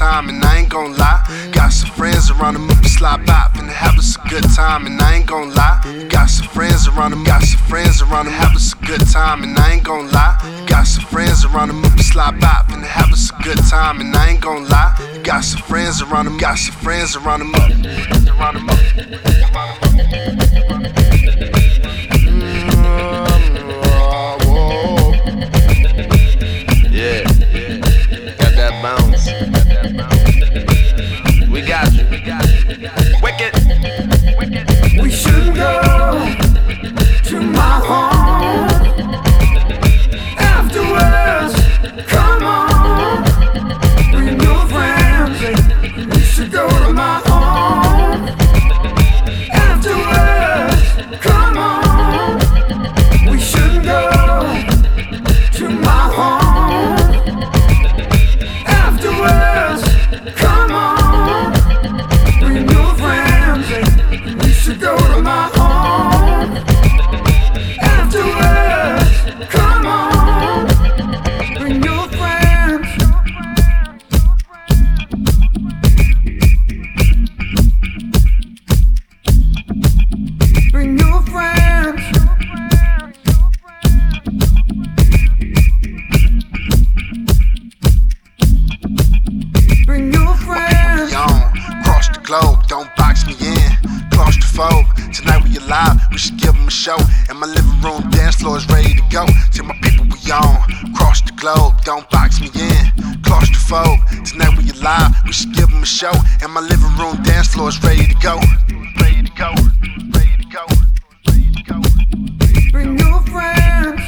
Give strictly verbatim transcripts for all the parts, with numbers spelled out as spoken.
time, and I ain't gon' lie. Got some friends around them, up and slide by, finna have us a good time, and I ain't gon' lie. Got some friends around them, got some friends around them, have us a good time, and I ain't gon' lie. Got some friends around them, up and slide by, finna have us a good time, and I ain't gon' lie. Got some friends around them, got some friends around them, up, around them, up. Yeah, got that bounce. We got you. Wicked. We should go to my home. Afterwards, come on, bring your friends. We should go to my home. Afterwards, come on, we should go to my home. Afterwards, come on, bring your friends. We should go to my home. Afterwards, come on, bring your friends. Bring your friends. Bring your friends. On, cross the globe, don't box me in. Claustrophobe, tonight we alive, we should give them a show. And my living room dance floor is ready to go. Tell my people we on, cross the globe, don't box me in. Claustrophobe, tonight we alive, we should give them a show. And my living room dance floor is ready to go. Ready to go, ready to go, ready to go. Bring your friends.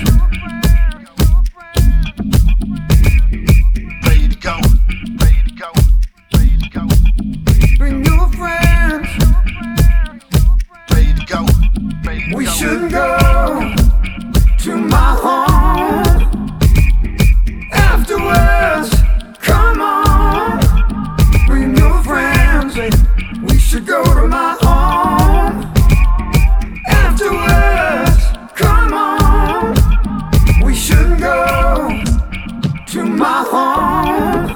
Ready to go, ready to go, ready to go. Bring your friends. Ready to go, ready to go. We should go to my home. Afterwards, come on, bring your friends. We should go to my home. Afterwards, come on, we should go to my home.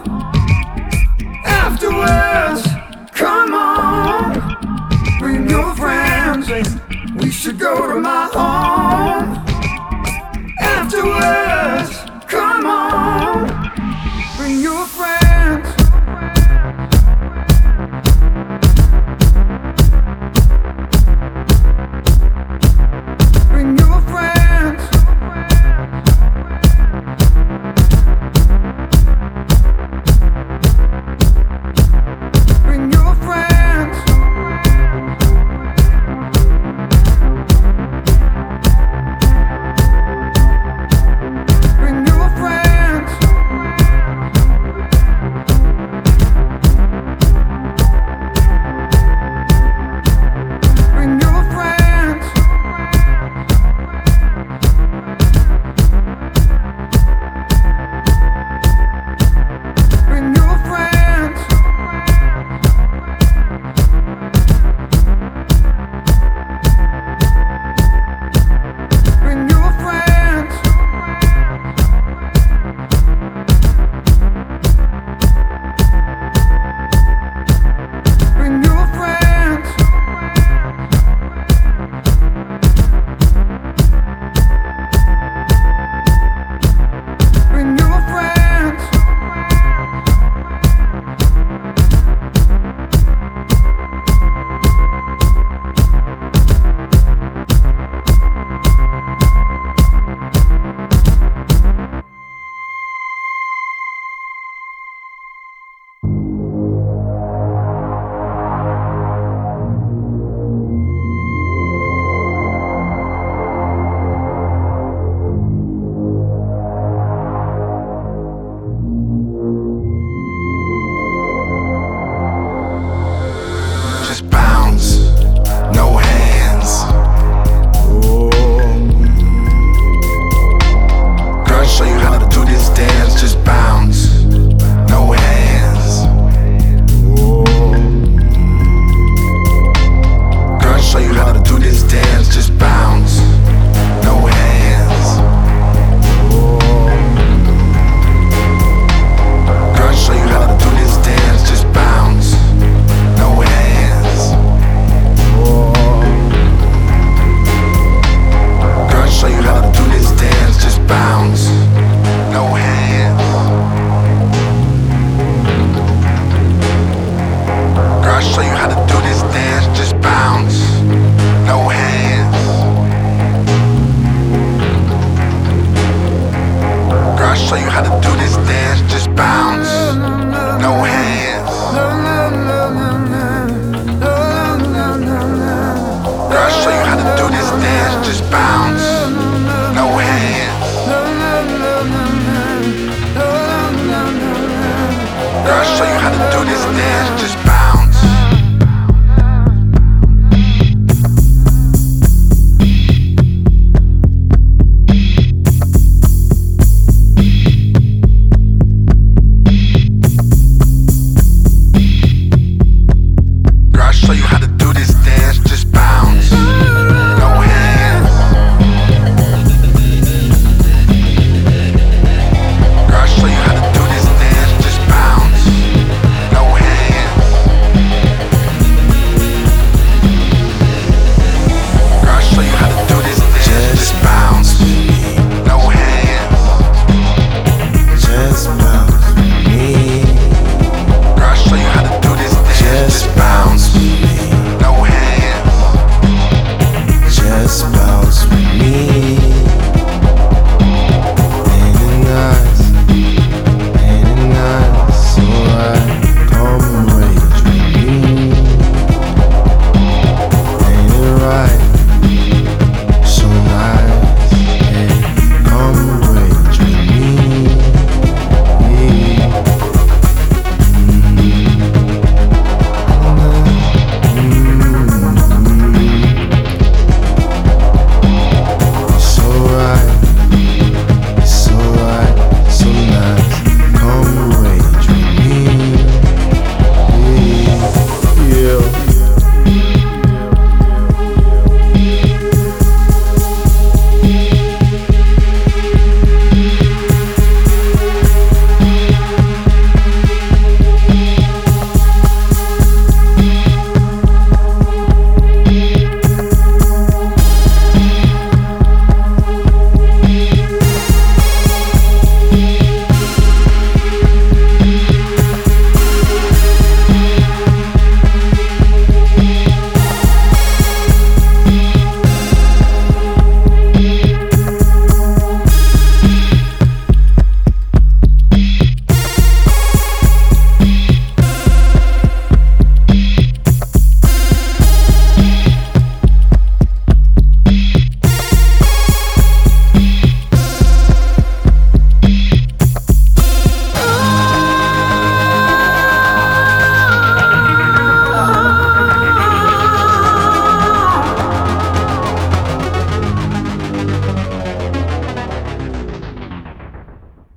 Afterwards, come on, bring your friends. We should go to my home. Afterwards.